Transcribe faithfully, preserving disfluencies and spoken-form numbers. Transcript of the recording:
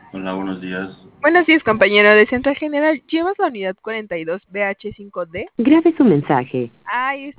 Hola, buenos días. Buenos días, compañero de Central General. ¿Llevas la unidad cuarenta y dos B H cinco D? Grabe su mensaje. Ahí está.